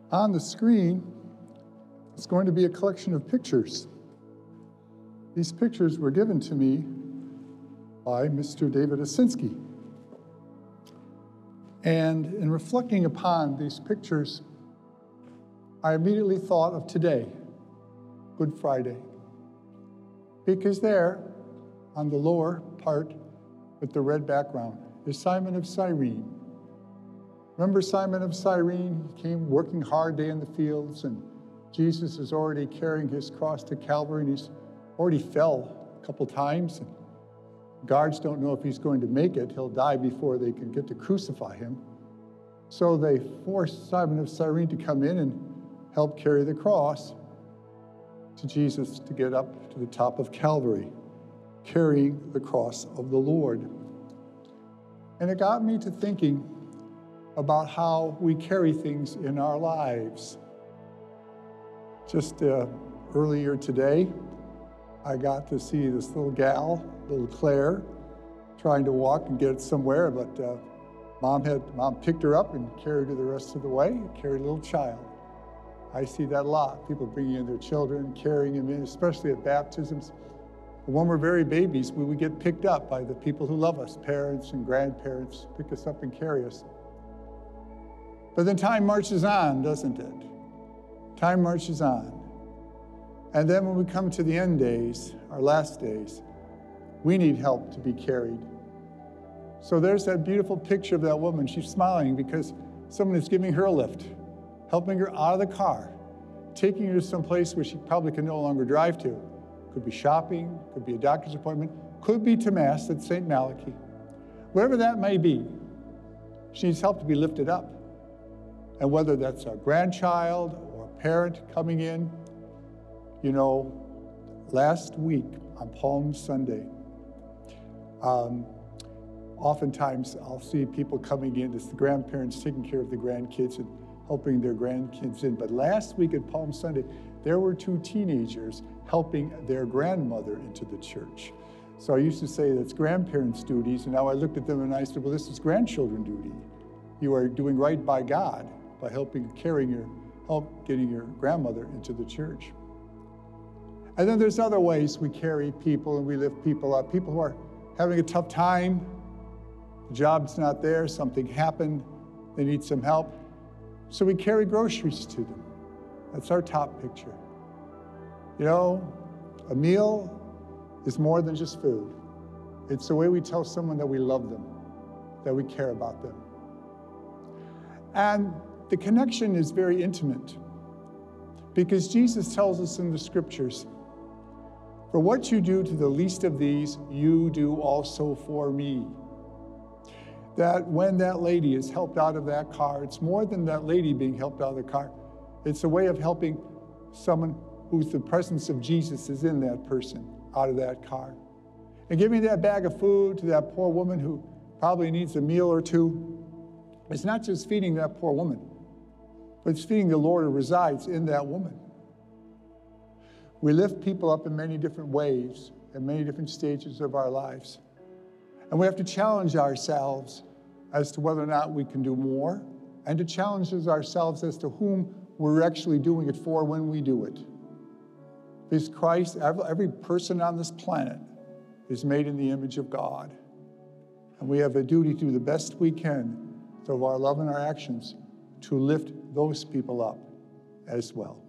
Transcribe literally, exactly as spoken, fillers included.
On the screen, it's going to be a collection of pictures. These pictures were given to me by Mister David Osinski. And in reflecting upon these pictures, I immediately thought of today, Good Friday. Because there, on the lower part with the red background, is Simon of Cyrene. Remember Simon of Cyrene? He came working hard day in the fields, and Jesus is already carrying his cross to Calvary, and he's already fell a couple times. And guards don't know if he's going to make it. He'll die before they can get to crucify him. So they forced Simon of Cyrene to come in and help carry the cross to Jesus to get up to the top of Calvary, carrying the cross of the Lord. And it got me to thinking about how we carry things in our lives. Just uh, earlier today, I got to see this little gal, little Claire, trying to walk and get somewhere, but uh, mom had mom picked her up and carried her the rest of the way, carried a little child. I see that a lot, people bringing in their children, carrying them in, especially at baptisms. When we're very babies, we would get picked up by the people who love us, parents and grandparents, pick us up and carry us. But then time marches on, doesn't it? Time marches on. And then when we come to the end days, our last days, we need help to be carried. So there's that beautiful picture of that woman. She's smiling because someone is giving her a lift, helping her out of the car, taking her to some place where she probably can no longer drive to. Could be shopping, could be a doctor's appointment, could be to Mass at Saint Malachy. Wherever that may be, she needs help to be lifted up. And whether that's a grandchild or a parent coming in, you know, last week on Palm Sunday, um, oftentimes I'll see people coming in, it's the grandparents taking care of the grandkids and helping their grandkids in. But last week at Palm Sunday, there were two teenagers helping their grandmother into the church. So I used to say that's grandparents' duties, and now I looked at them and I said, well, this is grandchildren duty. You are doing right by God by helping, carrying your, help getting your grandmother into the church. And then there's other ways we carry people and we lift people up. People who are having a tough time, the job's not there, something happened, they need some help. So we carry groceries to them. That's our top picture. You know, a meal is more than just food. It's the way we tell someone that we love them, that we care about them. And the connection is very intimate because Jesus tells us in the scriptures, for what you do to the least of these, you do also for me. That when that lady is helped out of that car, it's more than that lady being helped out of the car. It's a way of helping someone whose the presence of Jesus is in that person out of that car. And giving that bag of food to that poor woman who probably needs a meal or two, it's not just feeding that poor woman, but it's feeding the Lord who resides in that woman. We lift people up in many different ways, in many different stages of our lives. And we have to challenge ourselves as to whether or not we can do more, and to challenge ourselves as to whom we're actually doing it for when we do it. Because Christ, every person on this planet is made in the image of God. And we have a duty to do the best we can through our love and our actions to lift those people up as well.